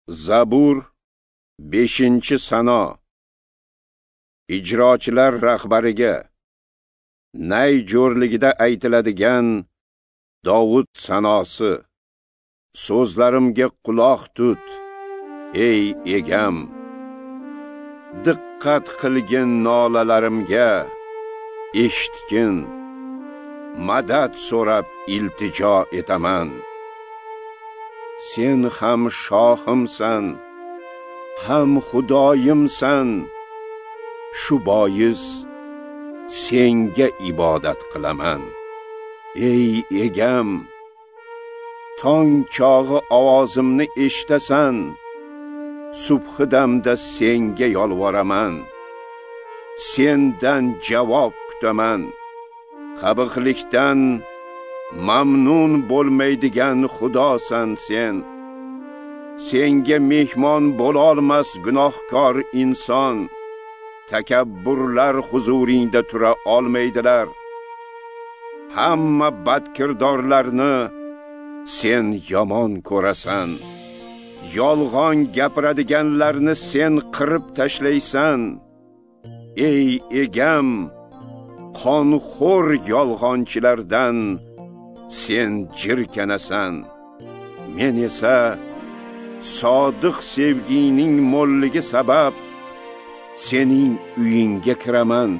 Zabur 5-sano. Ijrochilar rahbariga nay jo'rligida aytiladigan Davud sanosi. So'zlarimga quloq tut, ey egam. Diqqat qilgin nolalarimga, eshitgin. Madad so'rab iltijo etaman. Sen ham shohimsan, ham xudoyimsan. Shu bois senga ibodat qilaman. Ey egam, tong chog'i ovozimni eshitasan. Subhidamda senga yolvoraman. Sendan javob kutaman. Qabihlikdan mamnun bo'lmaydigan xudosan sen. Senga mehmon bo'lolmas gunohkor inson. Takabburlar huzuringda tura olmaydilar. Hamma badkirdorlarni sen yomon ko'rasan. Yolg'on gapiradiganlarni sen qirib tashlaysan. Ey egam, qonxo'r yolg'onchilardan sen jirkanasan. Men esa sodiq sevgining mo'lligi sabab sening uyingga kiraman.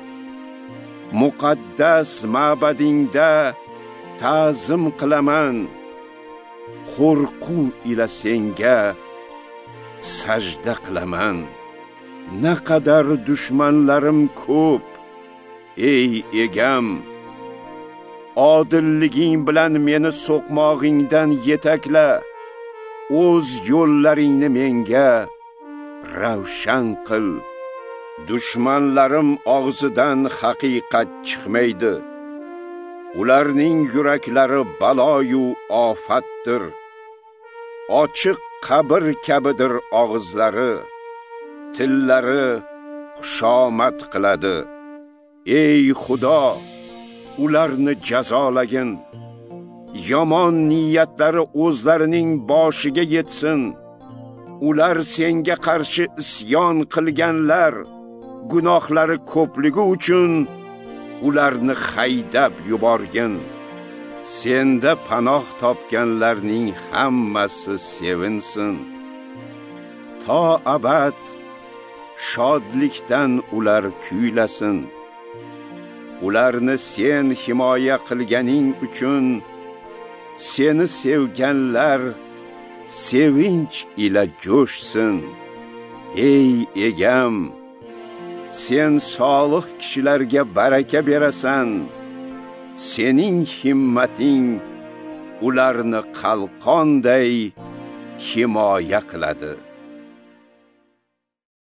Muqaddas ma'badingda ta'zim qilaman. Qo'rquv ila senga sajda qilaman. Naqadar dushmanlarim ko'p, ey egam. Odilliging bilan meni so'qmog'ingdan yetakla. O'z yo'llaringni menga ravshan qil. Dushmanlarim og'zidan haqiqat chiqmaydi. Ularning yuraklari baloyu ofatdir. Ochiq qabr kabidir og'izlari. Tillari xushomad qiladi. Ey Xudo, ularni jazolagin. Yomon niyatlari o'zlarining boshiga yetsin. Ular senga qarshi isyon qilganlar, gunohlari ko'pligi uchun ularni haydab yuborgin. Senda panoh topganlarning hammasi sevinsin. To abad shodlikdan ular kuylasin. Ularni sen himoya qilganing uchun seni sevganlar sevinch ila jo'shsin. Ey egam, sen solih kishilarga baraka berasan. Sening himmating ularni qalqonday himoya qiladi.